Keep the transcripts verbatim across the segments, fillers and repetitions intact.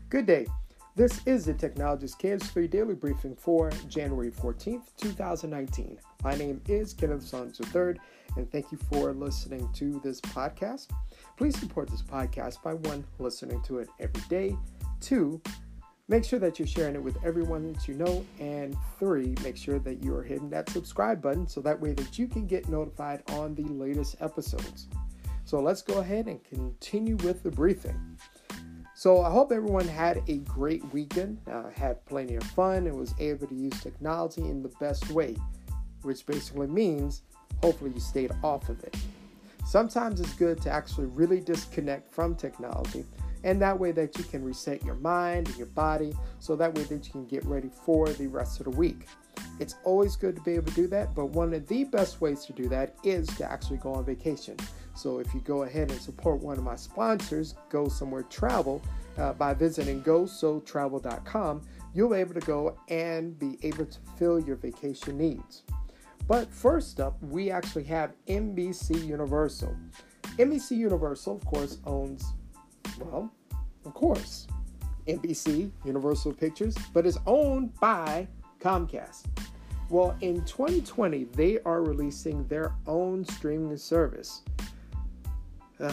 Good day. This is the Technologist K S three Daily Briefing for January fourteenth, twenty nineteen. My name is Kenneth Saunders the third, and thank you for listening to this podcast. Please support this podcast by one, listening to it every day, two, make sure that you're sharing it with everyone that you know, and three, make sure that you are hitting that subscribe button so that way that you can get notified on the latest episodes. So let's go ahead and continue with the briefing. So I hope everyone had a great weekend, uh, had plenty of fun, and was able to use technology in the best way, which basically means hopefully you stayed off of it. Sometimes it's good to actually really disconnect from technology, and that way that you can reset your mind and your body, so that way that you can get ready for the rest of the week. It's always good to be able to do that, but one of the best ways to do that is to actually go on vacation. So if you go ahead and support one of my sponsors, Go Somewhere Travel, uh, by visiting go so travel dot com, you'll be able to go and be able to fill your vacation needs. But first up, we actually have N B C Universal. N B C Universal, of course, owns, well, of course, N B C Universal Pictures, but is owned by Comcast. Well, in twenty twenty, they are releasing their own streaming service. Ugh.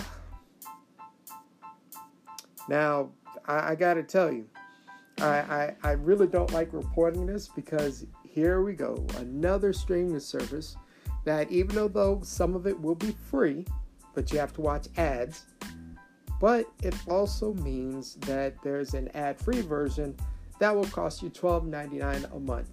Now, I, I got to tell you, I, I, I really don't like reporting this because here we go, another streaming service that even though some of it will be free, but you have to watch ads, but it also means that there's an ad-free version that will cost you twelve ninety-nine a month.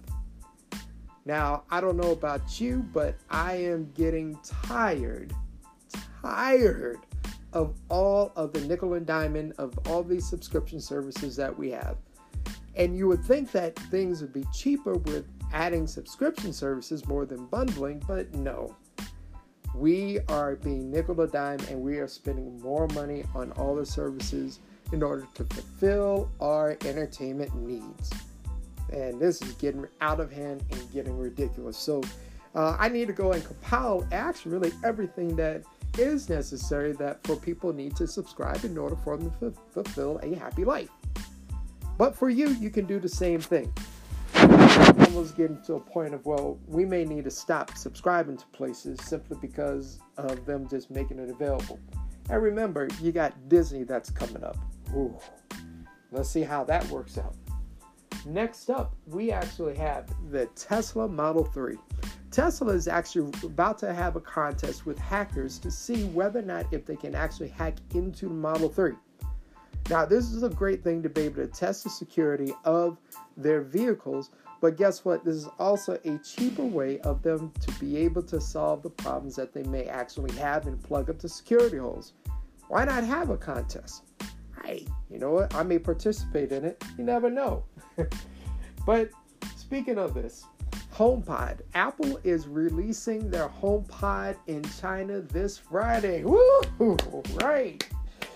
Now, I don't know about you, but I am getting tired, tired of all of the nickel and diamond of all these subscription services that we have. And you would think that things would be cheaper with adding subscription services more than bundling, but no. We are being nickel and dime, and we are spending more money on all the services in order to fulfill our entertainment needs. And this is getting out of hand and getting ridiculous. So uh, I need to go and compile actually really everything that is necessary that for people need to subscribe in order for them to f- fulfill a happy life. But for you, you can do the same thing. Almost getting to a point of, well, we may need to stop subscribing to places simply because of them just making it available. And remember, you got Disney that's coming up. Ooh. Let's see how that works out. Next up, we actually have the Tesla Model three. Tesla is actually about to have a contest with hackers to see whether or not if they can actually hack into the Model three. Now, this is a great thing to be able to test the security of their vehicles, but guess what? This is also a cheaper way of them to be able to solve the problems that they may actually have and plug up the security holes. Why not have a contest? Hey, you know what? I may participate in it. You never know. But speaking of this, HomePod. Apple is releasing their HomePod in China this Friday. Woo! Right.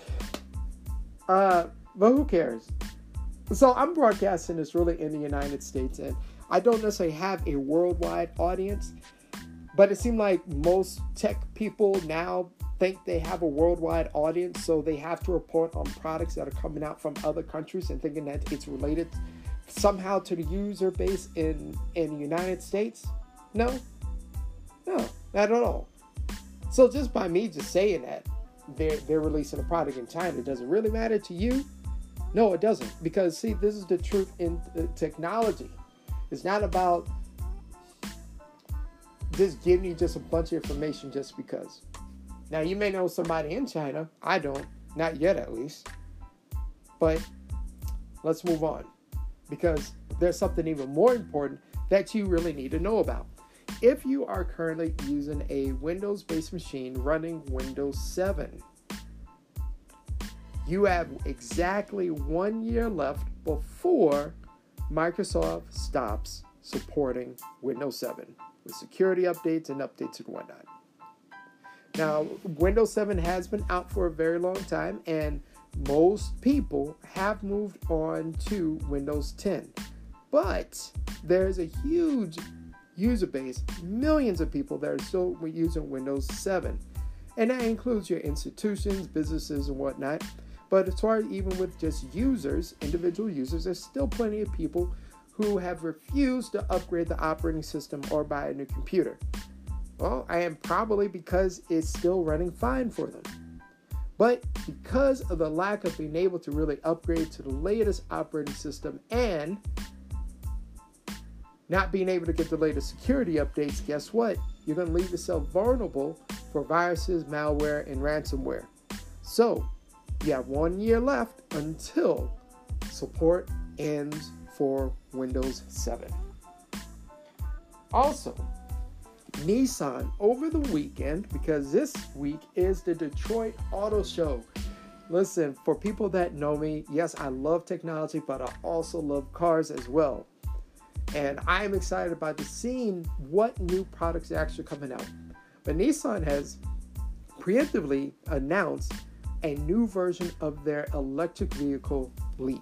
Uh, but who cares? So I'm broadcasting this really in the United States, and I don't necessarily have a worldwide audience, but it seems like most tech people now think they have a worldwide audience, so they have to report on products that are coming out from other countries and thinking that it's related somehow to the user base in, in the United States. No, no, not at all. So just by me just saying that they're, they're releasing a product in China, does it really matter to you? No, it doesn't. Because see, this is the truth in uh, technology. It's not about just giving you just a bunch of information just because. Now, you may know somebody in China. I don't. Not yet, at least. But let's move on. Because there's something even more important that you really need to know about. If you are currently using a Windows-based machine running Windows seven, you have exactly one year left before Microsoft stops supporting Windows seven with security updates and updates and whatnot. Now, Windows seven has been out for a very long time, and most people have moved on to Windows ten. But there's a huge user base, millions of people that are still using Windows seven. And that includes your institutions, businesses, and whatnot. But as far as even with just users, individual users, there's still plenty of people who have refused to upgrade the operating system or buy a new computer. Well, I am probably because it's still running fine for them. But because of the lack of being able to really upgrade to the latest operating system and not being able to get the latest security updates, guess what? You're going to leave yourself vulnerable for viruses, malware, and ransomware. So, you have one year left until support ends for Windows seven. Also, Nissan over the weekend, because this week is the Detroit Auto Show. Listen, for people that know me, yes, I love technology, but I also love cars as well. And I am excited about the seeing what new products are actually coming out. But Nissan has preemptively announced a new version of their electric vehicle, Leaf.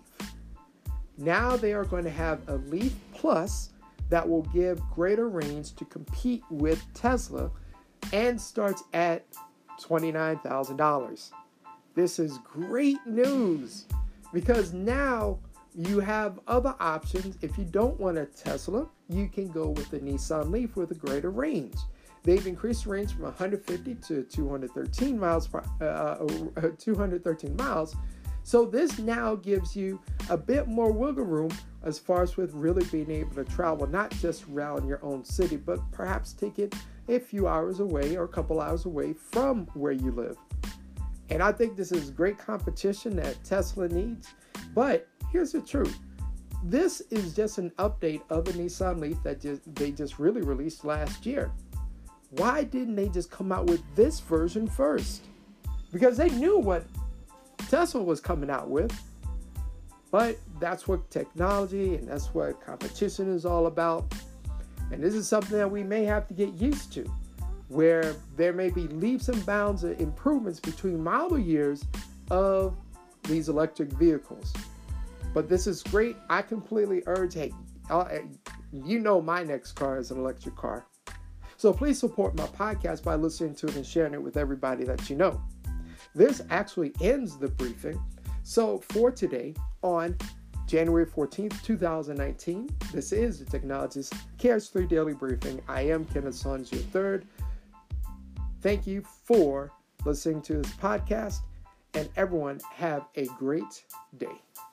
Now they are going to have a Leaf Plus that will give greater range to compete with Tesla and starts at twenty-nine thousand dollars. This is great news because now you have other options. If you don't want a Tesla, you can go with the Nissan Leaf with a greater range. They've increased the range from one hundred fifty to two hundred thirteen miles per, uh, two hundred thirteen miles. So this now gives you a bit more wiggle room as far as with really being able to travel, not just around your own city, but perhaps take it a few hours away or a couple hours away from where you live. And I think this is great competition that Tesla needs. But here's the truth. This is just an update of a Nissan Leaf that just, they just really released last year. Why didn't they just come out with this version first? Because they knew what Tesla was coming out with. But that's what technology and that's what competition is all about. And this is something that we may have to get used to, where there may be leaps and bounds of improvements between model years of these electric vehicles. But this is great. I completely urge, hey, you know my next car is an electric car. So please support my podcast by listening to it and sharing it with everybody that you know. This actually ends the briefing. So for today, on January fourteenth, twenty nineteen, this is the Technologist K R S three Daily Briefing. I am Kenneth Sons, your third. Thank you for listening to this podcast, and everyone have a great day.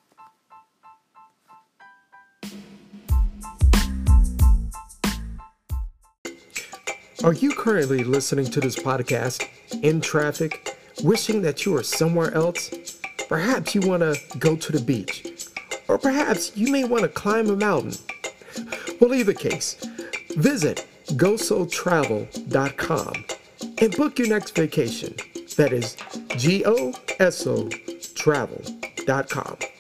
Are you currently listening to this podcast in traffic, wishing that you were somewhere else? Perhaps you want to go to the beach, or perhaps you may want to climb a mountain. Well, either case, visit goso travel dot com and book your next vacation. That is G O S O travel dot com.